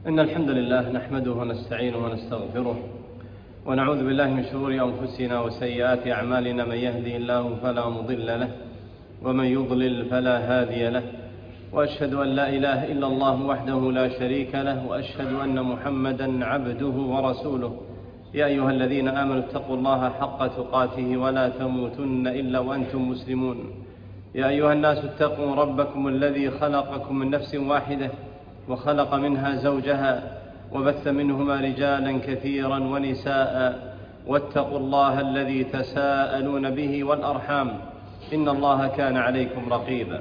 إن الحمد لله نحمده ونستعينه ونستغفره ونعوذ بالله من شرور أنفسنا وسيئات أعمالنا. من يهدي الله فلا مضل له ومن يضلل فلا هادي له، وأشهد أن لا إله إلا الله وحده لا شريك له، وأشهد أن محمدا عبده ورسوله. يا أيها الذين آمنوا اتقوا الله حق تقاته ولا تموتن إلا وأنتم مسلمون. يا أيها الناس اتقوا ربكم الذي خلقكم من نفس واحدة وخلق منها زوجها وبث منهما رجالا كثيرا ونساء، واتقوا الله الذي تساءلون به والأرحام إن الله كان عليكم رقيبا.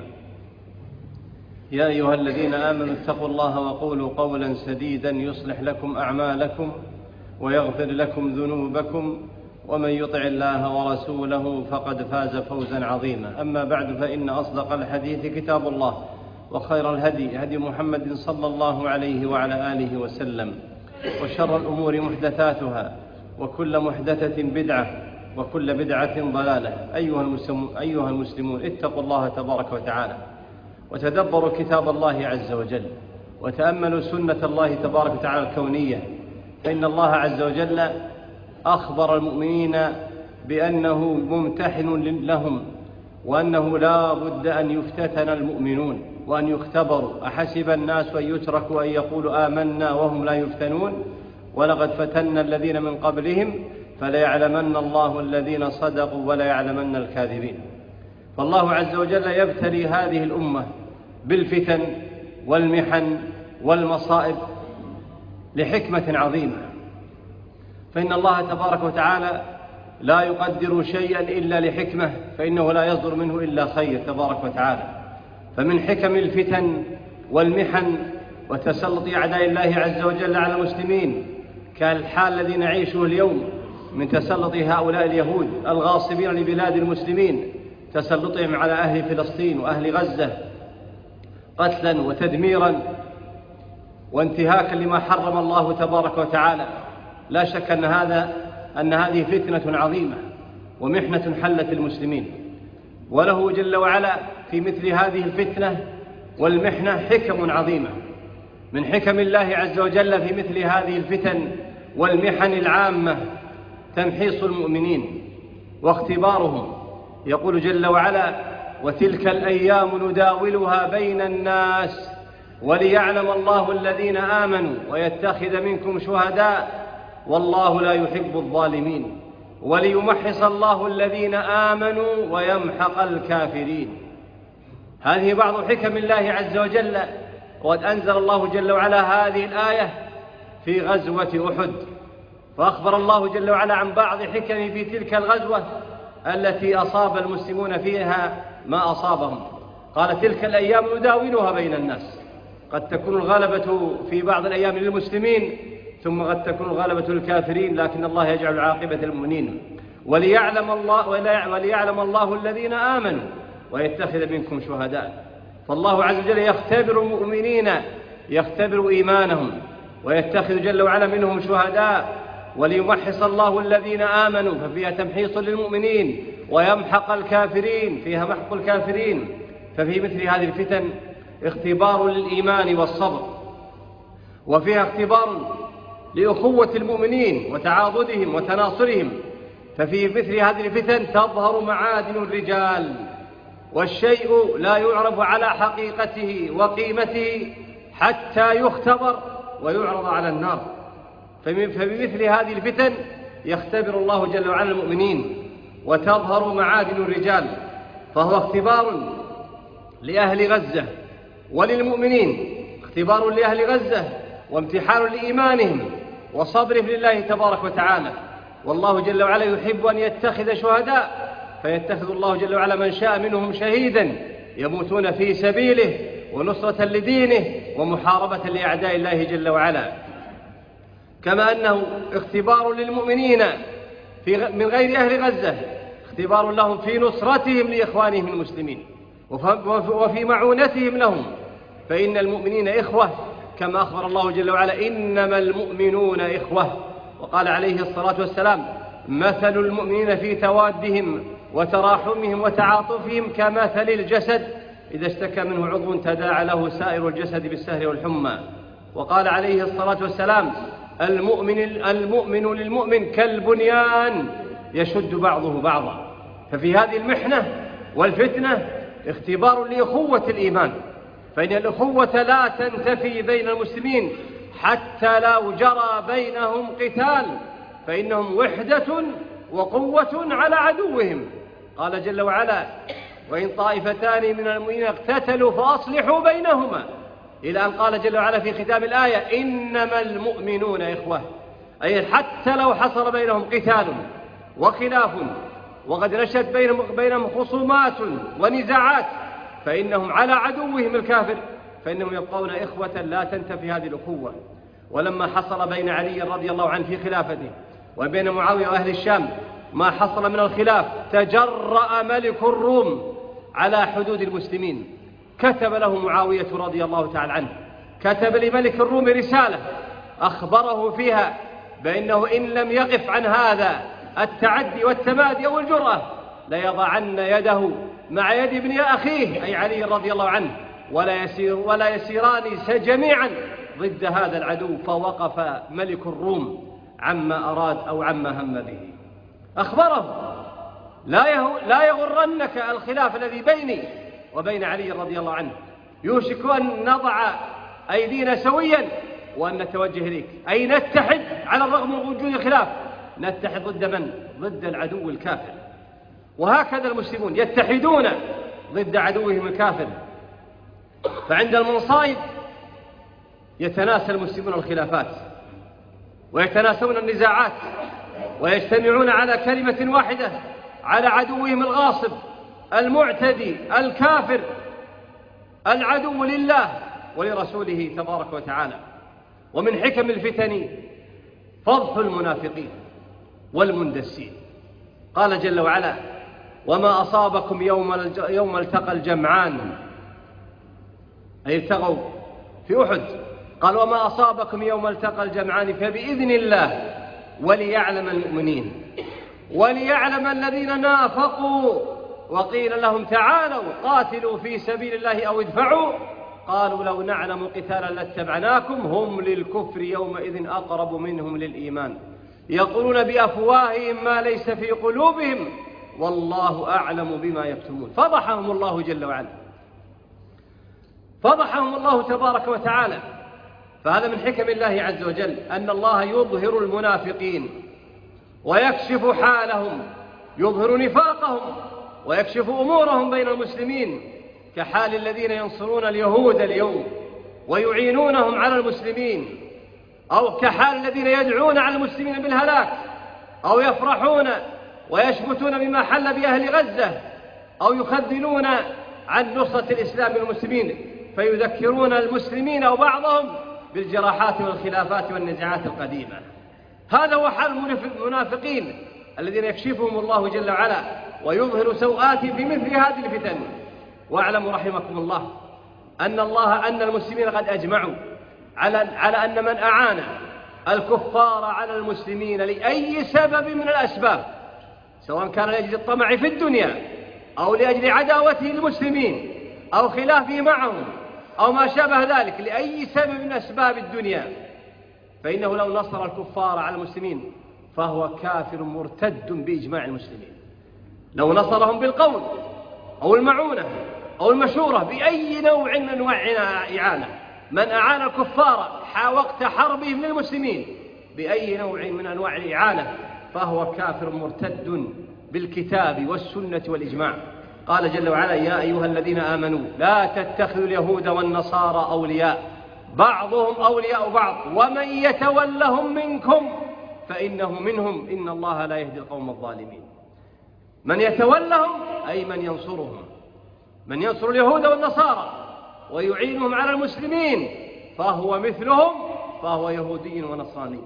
يا أيها الذين آمنوا اتقوا الله وقولوا قولا سديدا يصلح لكم أعمالكم ويغفر لكم ذنوبكم، ومن يطع الله ورسوله فقد فاز فوزا عظيما. أما بعد، فإن أصدق الحديث كتاب الله، وخير الهدي هدي محمد صلى الله عليه وعلى آله وسلم، وشر الأمور محدثاتها، وكل محدثة بدعة، وكل بدعة ضلالة. أيها المسلمون اتقوا الله تبارك وتعالى، وتدبروا كتاب الله عز وجل، وتأملوا سنة الله تبارك وتعالى الكونية، فإن الله عز وجل أخبر المؤمنين بأنه ممتحن لهم، وأنه لا بد أن يفتتن المؤمنون وأن يختبروا. أحسب الناس أن يتركوا أن يقولوا آمنا وهم لا يفتنون، ولقد فتنا الذين من قبلهم فليعلمن الله الذين صدقوا وليعلمن الكاذبين. فالله عز وجل يبتلي هذه الأمة بالفتن والمحن والمصائب لحكمة عظيمة، فإن الله تبارك وتعالى لا يقدر شيئا إلا لحكمة، فإنه لا يصدر منه إلا خير تبارك وتعالى. فمن حكم الفتن والمحن وتسلط أعداء الله عز وجل على المسلمين كالحال الذي نعيشه اليوم من تسلط هؤلاء اليهود الغاصبين لبلاد المسلمين، تسلطهم على أهل فلسطين وأهل غزة قتلا وتدميرا وانتهاكا لما حرم الله تبارك وتعالى. لا شك أن هذه فتنة عظيمة ومحنة حلت المسلمين، وله جل وعلا في مثل هذه الفتنة والمحنة حكم عظيمة. من حكم الله عز وجل في مثل هذه الفتن والمحن العامة تمحيص المؤمنين واختبارهم. يقول جل وعلا: وتلك الأيام نداولها بين الناس وليعلم الله الذين آمنوا ويتخذ منكم شهداء والله لا يحب الظالمين وليمحص الله الذين آمنوا ويمحق الكافرين. هذه بعض حكم الله عز وجل، وقد أنزل الله جل وعلا هذه الآية في غزوة أحد، فأخبر الله جل وعلا عن بعض حكم في تلك الغزوة التي أصاب المسلمون فيها ما أصابهم. قال: تلك الأيام نداولها بين الناس. قد تكون الغلبة في بعض الأيام للمسلمين، ثم قد تكون الغلبة للكافرين، لكن الله يجعل عاقبة المؤمنين. وليعلم الله الذين آمنوا ويتخذ منكم شهداء. فالله عز وجل يختبر المؤمنين، يختبر إيمانهم، ويتخذ جل وعلا منهم شهداء. وليمحص الله الذين آمنوا، ففيها تمحيص للمؤمنين، ويمحق الكافرين، فيها محق الكافرين. ففي مثل هذه الفتن اختبار للإيمان والصبر، وفيها اختبار لأخوة المؤمنين وتعاضدهم وتناصرهم. ففي مثل هذه الفتن تظهر معادن الرجال، والشيء لا يعرف على حقيقته وقيمته حتى يختبر ويعرض على النار. فبمثل هذه الفتن يختبر الله جل وعلا المؤمنين، وتظهر معادن الرجال. فهو اختبار لأهل غزة وللمؤمنين، اختبار لأهل غزة وامتحان لإيمانهم وصبرهم لله تبارك وتعالى. والله جل وعلا يحب أن يتخذ شهداء، فيتخذ الله جل وعلا من شاء منهم شهيدا يموتون في سبيله ونصرة لدينه ومحاربة لأعداء الله جل وعلا. كما أنه اختبار للمؤمنين من غير أهل غزة، اختبار لهم في نصرتهم لإخوانهم المسلمين وفي معونتهم لهم، فإن المؤمنين إخوة، كما أخبر الله جل وعلا: إنما المؤمنون إخوة. وقال عليه الصلاة والسلام: مثل المؤمنين في توادهم وتراحمهم وتعاطفهم كمثل الجسد إذا اشتكى منه عضو تداعى له سائر الجسد بالسهر والحمى. وقال عليه الصلاة والسلام: المؤمن للمؤمن كالبنيان يشد بعضه بعضا. ففي هذه المحنة والفتنة اختبار لأخوة الإيمان، فإن الأخوة لا تنتفي بين المسلمين حتى لا جرى بينهم قتال، فإنهم وحدة وقوة على عدوهم. قال جل وعلا: وإن طائفتان من المؤمنين اقتتلوا فأصلحوا بينهما، إلى أن قال جل وعلا في ختام الآية: إنما المؤمنون إخوة، أي حتى لو حصل بينهم قتال وخلاف وقد نشأت بينهم خصومات ونزاعات، فإنهم على عدوهم الكافر فإنهم يبقون إخوة لا تنتفي هذه الأخوة. ولما حصل بين علي رضي الله عنه في خلافته وبين معاوية وأهل الشام ما حصل من الخلاف، تجرأ ملك الروم على حدود المسلمين. كتب له معاوية رضي الله تعالى عنه، كتب لملك الروم رسالة أخبره فيها بأنه إن لم يقف عن هذا التعدي والتمادي أو الجرأة ليضعن يده مع يد ابن أخيه أي علي رضي الله عنه، ولا يسيران جميعا ضد هذا العدو. فوقف ملك الروم عما أراد أو عما هم به. أخبره: لا يغرنك الخلاف الذي بيني وبين علي رضي الله عنه، يوشك أن نضع أيدينا سويا وأن نتوجه إليك، أي نتحد على الرغم من وجود الخلاف، نتحد ضد من؟ ضد العدو الكافر. وهكذا المسلمون يتحدون ضد عدوهم الكافر. فعند المصائب يتناسى المسلمون الخلافات ويتناسون النزاعات ويجتمعون على كلمة واحدة على عدوهم الغاصب المعتدي الكافر العدو لله ولرسوله تبارك وتعالى. ومن حكم الفتن فضح المنافقين والمندسين. قال جل وعلا: وما أصابكم يوم التقى الجمعان، أي التقوا في أحد. قال: وما أصابكم يوم التقى الجمعان فبإذن الله وليعلم المؤمنين وليعلم الذين نافقوا وقيل لهم تعالوا قاتلوا في سبيل الله أو ادفعوا قالوا لو نعلم قتالا لاتبعناكم هم للكفر يومئذ أقرب منهم للإيمان يقولون بأفواههم ما ليس في قلوبهم والله أعلم بما يكتمون. فضحهم الله جل وعلا، فضحهم الله تبارك وتعالى. فهذا من حكم الله عز وجل أن الله يظهر المنافقين ويكشف حالهم، يظهر نفاقهم ويكشف أمورهم بين المسلمين، كحال الذين ينصرون اليهود اليوم ويعينونهم على المسلمين، أو كحال الذين يدعون على المسلمين بالهلاك، أو يفرحون ويشبتون بما حل بأهل غزة، أو يخذلون عن نصرة الإسلام والمسلمين فيذكرون المسلمين أو بعضهم بالجراحات والخلافات والنزاعات القديمة. هذا هو حال المنافقين الذين يكشفهم الله جل وعلا ويظهر سوءاتهم في مثل هذه الفتن. واعلموا رحمكم الله أن المسلمين قد أجمعوا على أن من أعان الكفار على المسلمين لأي سبب من الأسباب، سواء كان لأجل الطمع في الدنيا أو لأجل عداوته للمسلمين أو خلافه معهم أو ما شابه ذلك، لأي سبب من أسباب الدنيا، فإنه لو نصر الكفار على المسلمين فهو كافر مرتد بإجماع المسلمين. لو نصرهم بالقول أو المعونة أو المشورة بأي نوع من أنواع إعانة، من أعان الكفار وقت حربهم للمسلمين بأي نوع من أنواع الإعانة فهو كافر مرتد بالكتاب والسنة والإجماع. قال جل وعلا: يا أيها الذين آمنوا لا تتخذوا اليهود والنصارى أولياء بعضهم أولياء بعض ومن يتولهم منكم فإنه منهم إن الله لا يهدي القوم الظالمين. من يتولهم أي من ينصرهم، من ينصر اليهود والنصارى ويعينهم على المسلمين فهو مثلهم، فهو يهودي ونصراني.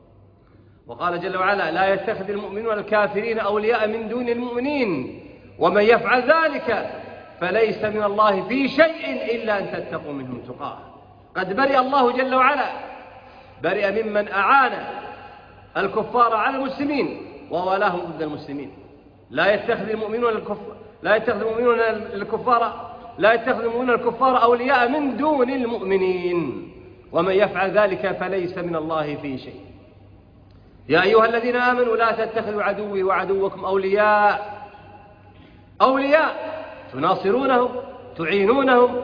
وقال جل وعلا: لا يتخذ المؤمنون الكافرين أولياء من دون المؤمنين ومن يفعل ذلك فليس من الله في شيء إلا أن تتقوا منهم تقاه. قد برئ الله جل وعلا، برئ ممن أعان الكفار على المسلمين وولاهم ضد المسلمين. لا يتخذ المؤمنون الكفار أولياء من دون المؤمنين. ومن يفعل ذلك فليس من الله في شيء. يا أيها الذين آمنوا لا تتخذوا عدوي وعدوكم أولياء تناصرونهم، تعينونهم،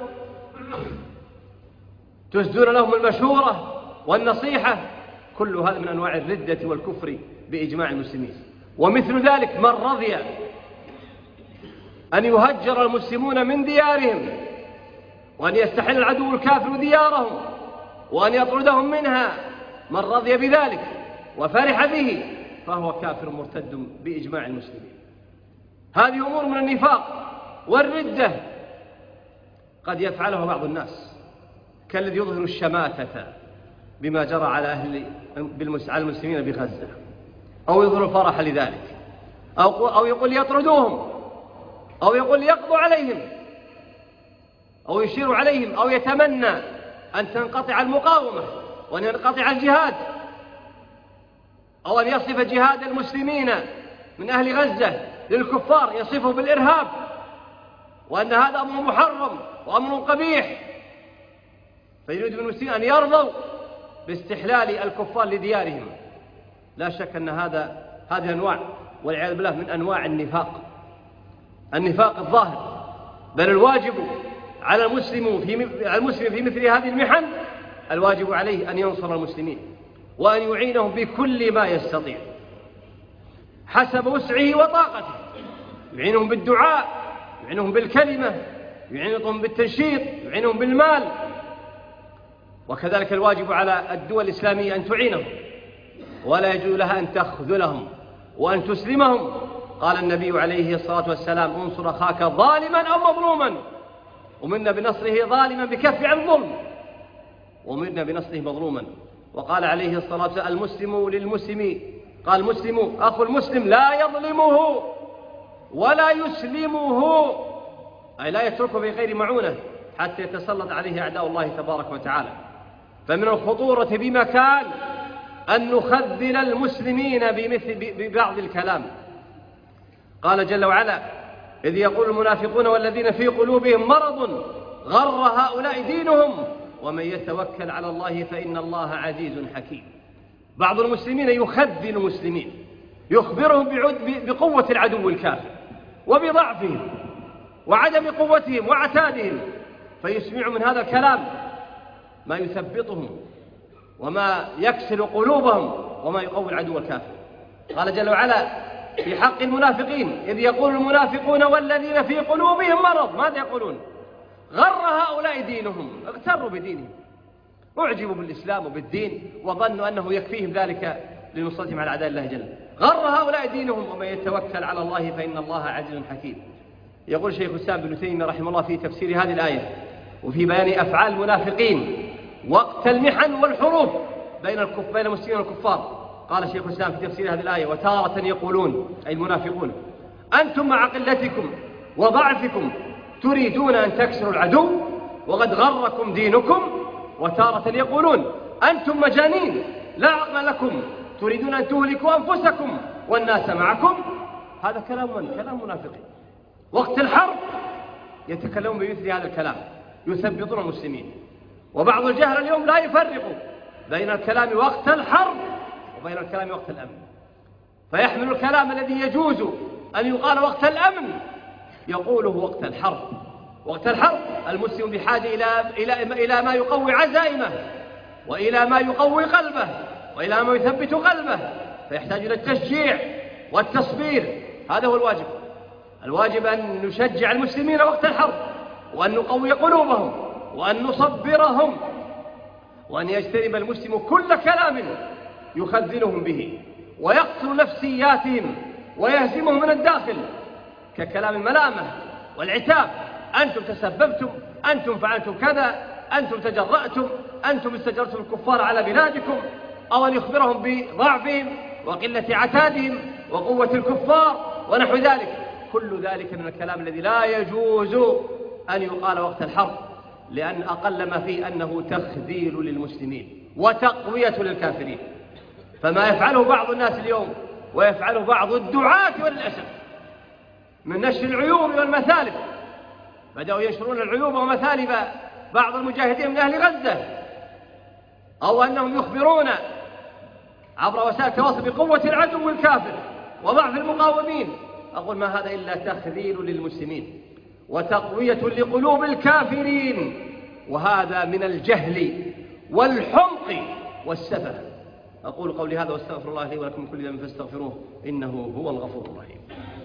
تسدون لهم المشورة والنصيحة، كل هذا من أنواع الردة والكفر بإجماع المسلمين. ومثل ذلك من رضي أن يهجر المسلمون من ديارهم، وأن يستحل العدو الكافر ديارهم، وأن يطردهم منها، من رضي بذلك وفرح به فهو كافر مرتد بإجماع المسلمين. هذه أمور من النفاق والردة قد يفعلها بعض الناس، كالذي يظهر الشماتة بما جرى على المسلمين بغزة، أو يظهر الفرح لذلك، أو يقول يطردوهم، أو يقول يقضوا عليهم، أو يشير عليهم، أو يتمنى أن تنقطع المقاومة وأن ينقطع الجهاد، أو أن يصف جهاد المسلمين من أهل غزة للكفار يصفه بالإرهاب، وأن هذا أمر محرم وأمر قبيح، فيريد من المسلمين أن يرضوا باستحلال الكفار لديارهم. لا شك أن هذه أنواع والعياذ بالله من أنواع النفاق الظاهر. بل الواجب على المسلم في مثل هذه المحن، الواجب عليه أن ينصر المسلمين وأن يعينهم بكل ما يستطيع حسب وسعه وطاقته، يعينهم بالدعاء، يعينهم بالكلمة، يعينهم بالتنشيط، يعينهم بالمال. وكذلك الواجب على الدول الإسلامية أن تعينهم، ولا يجوز لها أن تخذلهم وأن تسلمهم. قال النبي عليه الصلاة والسلام: انصر أخاك ظالما أو مظلوما. أمرنا بنصره ظالما بكف عن ظلم، وأمرنا بنصره مظلوما. وقال عليه الصلاة والسلام: المسلم للمسلم، قال المسلم أخو المسلم لا يظلمه ولا يسلمه، أي لا يتركه بغير معونة حتى يتسلط عليه أعداء الله تبارك وتعالى. فمن الخطورة بمكان أن نخذل المسلمين ببعض الكلام. قال جل وعلا: إذ يقول المنافقون والذين في قلوبهم مرض غر هؤلاء دينهم ومن يتوكل على الله فإن الله عزيز حكيم. بعض المسلمين يخذل المسلمين، يخبرهم بقوة العدو الكافر وبضعفهم وعدم قوتهم وعتادهم، فيسمع من هذا الكلام ما يثبطهم وما يكسر قلوبهم وما يقوي العدو الكافر. قال جل وعلا في حق المنافقين: إذ يقول المنافقون والذين في قلوبهم مرض، ماذا يقولون؟ غر هؤلاء دينهم، اغتروا بدينهم، أعجبوا بالإسلام وبالدين وظنوا أنه يكفيهم ذلك لنصرتهم على أعداء الله جل. غر هؤلاء دينهم ومن يتوكل على الله فإن الله عزيز حكيم. يقول شيخ الإسلام ابن تيمية رحمه الله في تفسير هذه الآية وفي بيان أفعال المنافقين وقت المحن والحروب بين المسلمين والكفار، قال شيخ الإسلام في تفسير هذه الآية: وتارة يقولون، أي المنافقون: أنتم مع قلتكم وضعفكم تريدون أن تكسروا العدو وقد غركم دينكم. وتارة يقولون: أنتم مجانين لا عقل لكم تريدون أن تهلكوا أنفسكم والناس معكم. هذا كلام منافقين. وقت الحرب يتكلمون بمثل هذا الكلام، يثبطون المسلمين. وبعض الجهل اليوم لا يفرق بين الكلام وقت الحرب وبين الكلام وقت الأمن، فيحمل الكلام الذي يجوز أن يقال وقت الأمن يقوله وقت الحرب. وقت الحرب المسلم بحاجة إلى ما يقوي عزائمه، وإلى ما يقوي قلبه، وإلى ما يثبت قلبه، فيحتاج إلى التشجيع والتصبير. هذا هو الواجب. الواجب أن نشجع المسلمين وقت الحرب، وأن نقوي قلوبهم، وأن نصبرهم، وأن يجتنب المسلم كل كلام يخذلهم به ويقتل نفسياتهم ويهزمهم من الداخل، ككلام الملامة والعتاب: أنتم تسببتم، أنتم فعلتم كذا، أنتم تجرأتم، أنتم استجرتم الكفار على بلادكم، أو أن يخبرهم بضعفهم وقلة عتادهم وقوة الكفار ونحو ذلك. كل ذلك من الكلام الذي لا يجوز أن يقال وقت الحرب، لأن أقل ما فيه أنه تخذيل للمسلمين وتقوية للكافرين. فما يفعله بعض الناس اليوم ويفعله بعض الدعاة وللأسف من نشر العيوب والمثالب، بدأوا ينشرون العيوب ومثالب بعض المجاهدين من أهل غزة أو أنهم يخبرون عبر وسائل التواصل بقوة العدو الكافر وضعف المقاومين، أقول ما هذا إلا تخذيل للمسلمين وتقوية لقلوب الكافرين، وهذا من الجهل والحمق والسفه. أقول قولي هذا واستغفر الله لي ولكم من كل ذنب فاستغفروه إنه هو الغفور الرحيم.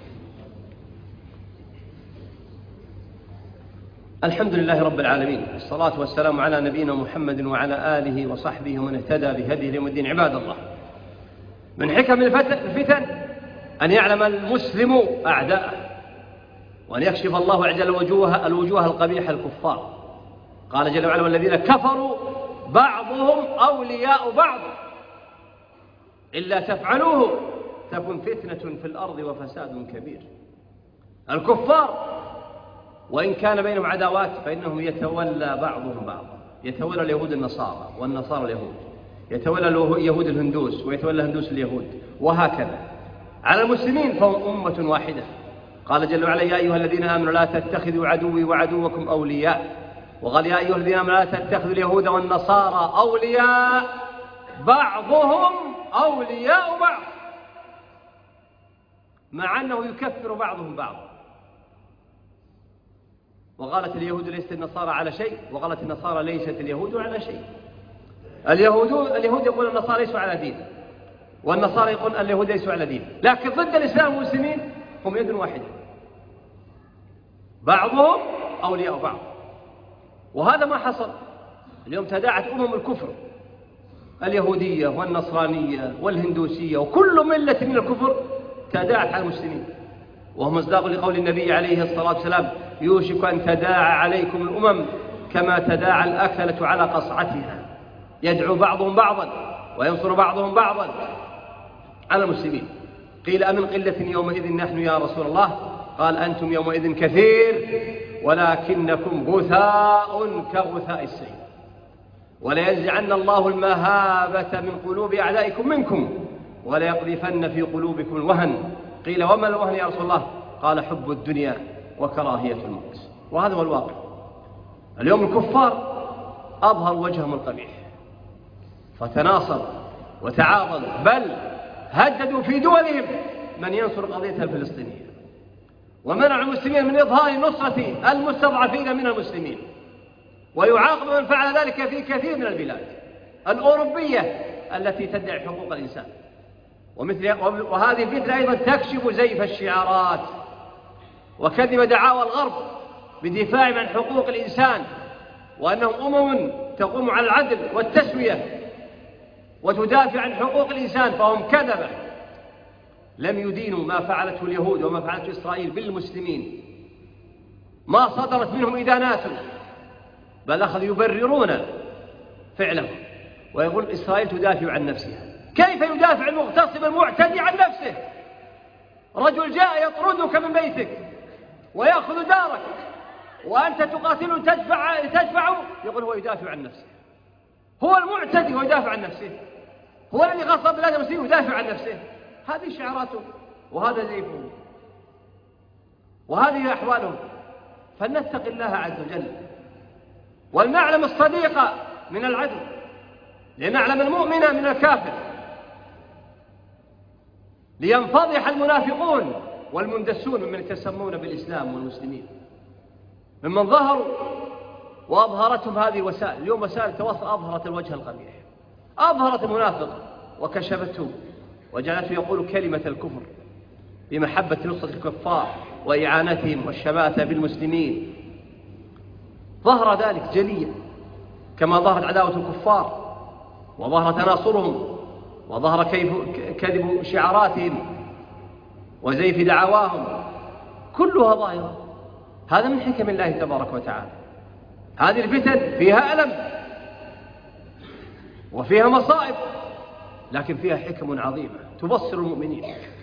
الحمد لله رب العالمين، الصلاة والسلام على نبينا محمد وعلى آله وصحبه ومن اهتدى بهديه يوم الدين. عباد الله، من حكم الفتن أن يعلم المسلم أعداءه، وأن يكشف الله عز وجل الوجوه القبيحة الكفار. قال جل وعلا: والذين كفروا بعضهم أولياء بعض إلا تفعلوه تكن فتنة في الأرض وفساد كبير. الكفار وإن كان بينهم عداوات فإنهم يتولى بعضهم بعضا، يتولى اليهود النصارى والنصارى اليهود، يتولى اليهود الهندوس ويتولى الهندوس اليهود، وهكذا. على المسلمين فهم أمة واحدة. قال جل وعلا: يا أيها الذين آمنوا لا تتخذوا عدوي وعدوكم أولياء. وقال: يا أيها الذين آمنوا لا تتخذوا اليهود والنصارى أولياء بعضهم أولياء بعض، مع أنه يكفر بعضهم بعضا. وقالت اليهود ليست النصارى على شيء، وقالت النصارى ليست اليهود على شيء. اليهود يقول النصارى ليسوا على دين، والنصارى يقول اليهود ليسوا على دين، لكن ضد الإسلام والمسلمين هم يد واحدة، بعضهم أولياء بعض. وهذا ما حصل. اليوم تداعت الكفر، اليهودية والنصرانية والهندوسية وكل ملة من الكفر تداعت على المسلمين، وهم مصداق لقول النبي عليه الصلاة والسلام: يوشك أن تداعى عليكم الأمم كما تداعى الأكلة على قصعتها. يدعو بعضهم بعضا وينصر بعضهم بعضا على المسلمين. قيل: أمن قلة يومئذ نحن يا رسول الله؟ قال: أنتم يومئذ كثير ولكنكم غثاء كغثاء السيل، ولينزعن الله المهابة من قلوب أعدائكم منكم وليقذفن في قلوبكم الوهن. قيل: وما الوهن يا رسول الله؟ قال: حب الدنيا وكراهية الموت. وهذا هو الواقع. اليوم الكفار أظهروا وجههم القبيح فتناصر وتعاضد، بل هددوا في دولهم من ينصر قضيتها الفلسطينية، ومنعوا المسلمين من إظهار نصرة المستضعفين من المسلمين، ويعاقب من فعل ذلك في كثير من البلاد الأوروبية التي تدعي حقوق الإنسان. وهذه الفتنة أيضا تكشف زيف الشعارات وكذب دعاوى الغرب بدفاعهم عن حقوق الإنسان، وأنهم تقوم على العدل والتسوية وتدافع عن حقوق الإنسان، فهم كذبة. لم يدينوا ما فعلته اليهود وما فعلته إسرائيل بالمسلمين، ما صدرت منهم إدانات، بل أخذوا يبررون فعلهم ويقول إسرائيل تدافع عن نفسها. كيف يدافع المغتصب المعتدي عن نفسه؟ رجل جاء يطردك من بيتك ويأخذ دارك وأنت تقاتله تدفعه، يقول هو يدافع عن نفسه. هو المعتدي هو يدافع عن نفسه، هو الذي غصب بلاد المسلمين يدافع عن نفسه. هذه شعاراته وهذا زيفه وهذه أحوالهم. فلنتق الله عز وجل ولنعلم الصديق من العدو، لنعلم المؤمن من الكافر، لينفضح المنافقون والمندسون ممن يتسمون بالإسلام والمسلمين، ممن ظهروا وأظهرتهم هذه الوسائل. اليوم وسائل التواصل أظهرت الوجه القبيح، أظهرت المنافق وكشفته وجعلته يقول كلمة الكفر بمحبة نصرة الكفار وإعانتهم والشماتة بالمسلمين. ظهر ذلك جليا، كما ظهرت عداوة الكفار وظهر تناصرهم وظهر كذب شعاراتهم وزيف دعواهم، كلها ظاهرة. هذا من حكم الله تبارك وتعالى. هذه الفتن فيها ألم وفيها مصائب، لكن فيها حكم عظيمة تبصر المؤمنين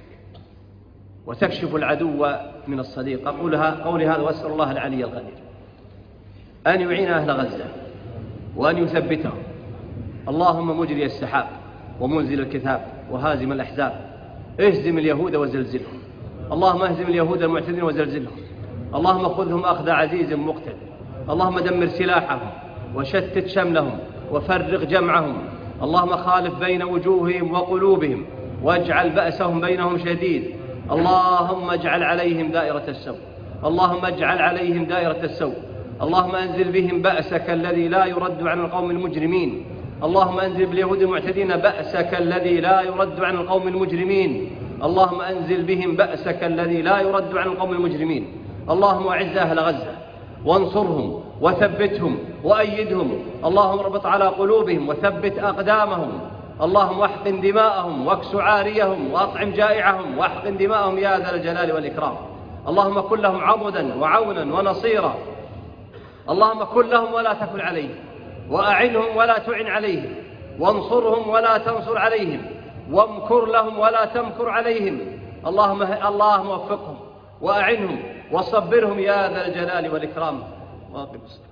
وتكشف العدو من الصديق. قولي هذا وأسأل الله العلي القدير أن يعين أهل غزة وأن يثبتهم. اللهم مجري السحاب ومنزل الكتاب وهازم الأحزاب، اهزم اليهود وزلزلهم. اللهم اهزم اليهود المعتدين وزلزلهم. اللهم خذهم أخذ عزيز مقتدر. اللهم دمر سلاحهم وشتت شملهم وفرق جمعهم، اللهم خالف بين وجوههم وقلوبهم واجعل بأسهم بينهم شديد، اللهم اجعل عليهم دائرة السوء، اللهم اجعل عليهم دائرة السوء، اللهم أنزل بهم بأسك الذي لا يرد عن القوم المجرمين، اللهم أنزل باليهود المعتدين بأسك الذي لا يرد عن القوم المجرمين، اللهم أنزل بهم بأسك الذي لا يرد عن القوم المجرمين، اللهم أعز أهل غزة وانصرهم وثبتهم وأيدهم، اللهم اربط على قلوبهم وثبت أقدامهم، اللهم واحقن دماءهم واكس عاريهم وأطعم جائعهم واحقن دماءهم يا ذا الجلال والإكرام، اللهم كن لهم عضدا وعونا ونصيرا، اللهم كن لهم ولا تكن عليهم، وأعنهم ولا تعن عليهم، وانصرهم ولا تنصر عليهم، وامكر لهم ولا تمكر عليهم، اللهم وفقهم وأعنهم وصبرهم يا ذا الجلال والإكرام.